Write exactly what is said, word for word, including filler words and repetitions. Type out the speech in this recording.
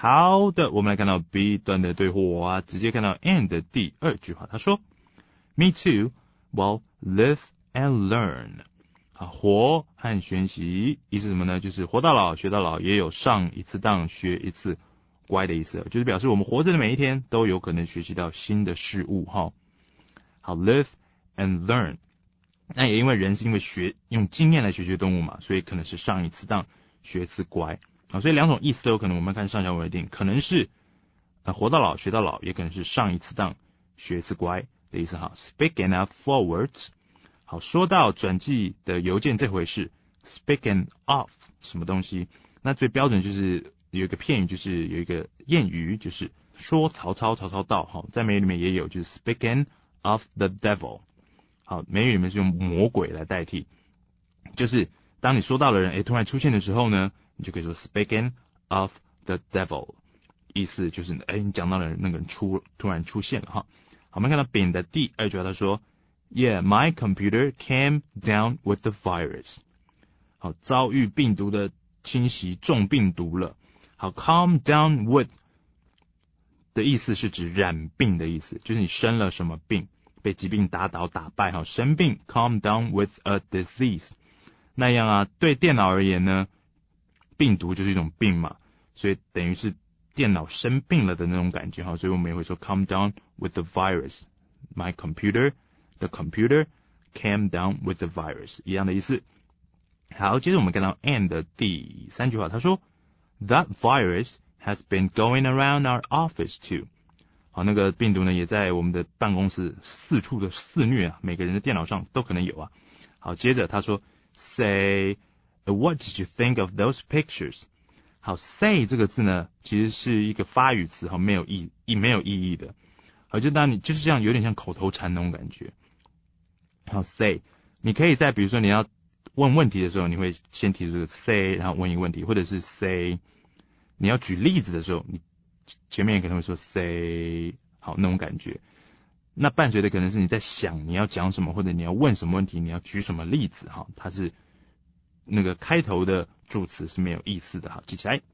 好的，我们来看到 B 段的对话啊，直接看到 and 的第二句话，他说 Me too, well, live and learn. 啊，活和学习意思什么呢？就是活到老学到老，也有上一次当学一次乖的意思，就是表示我们活着的每一天都有可能学习到新的事物哈。好 live and learn， 那也因为人是因为学用经验来学习动物嘛，所以可能是上一次当学一次乖啊，所以两种意思都有可能。我们看上下文一定可能是呃活到老学到老，也可能是上一次当学一次乖的意思哈。Speaking of forwards， 好，说到转寄的邮件这回事 ，Speaking of 什么东西？那最标准就是有一个片语，就是有一个谚语，就是说曹操，曹操到。好，在美语里面也有，就是 Speaking of the devil。好，美语里面是用魔鬼来代替，就是当你说到的人，诶，突然出现的时候呢，你就可以说 Speaking of the devil， 意思就是，诶，你讲到的人那个人出突然出现了哈。好，我们看到丙的第二句话，他说 Yeah, my computer came down with the virus。 好，遭遇病毒的侵袭，中病毒了。好 ，come down with 的意思是指染病的意思，就是你生了什么病，被疾病打倒打败。好，生病 come down with a disease。那样啊，对电脑而言呢，病毒就是一种病嘛，所以等于是电脑生病了的那种感觉哈，所以我们也会说 come down with the virus。 My computer, the computer came down with the virus， 一样的意思。好，接着我们看到 and 的第三句话，他说 That virus has been going around our office too。 好，那个病毒呢也在我们的办公室四处的肆虐啊，每个人的电脑上都可能有啊。好，接着他说 Say, what did you think of those pictures？ 好 say 这个字呢其实是一个发语词，好，没有意义没有意义的。好，就当你就是这样有点像口头禅那种感觉。好 say， 你可以在比如说你要问问题的时候，你会先提出这个 say， 然后问一个问题，或者是 say 你要举例子的时候，你前面可能会说 say， 好，那种感觉。那伴随的可能是你在想你要讲什么，或者你要问什么问题，你要举什么例子哈，它是那个开头的助词是没有意思的，好，记起来。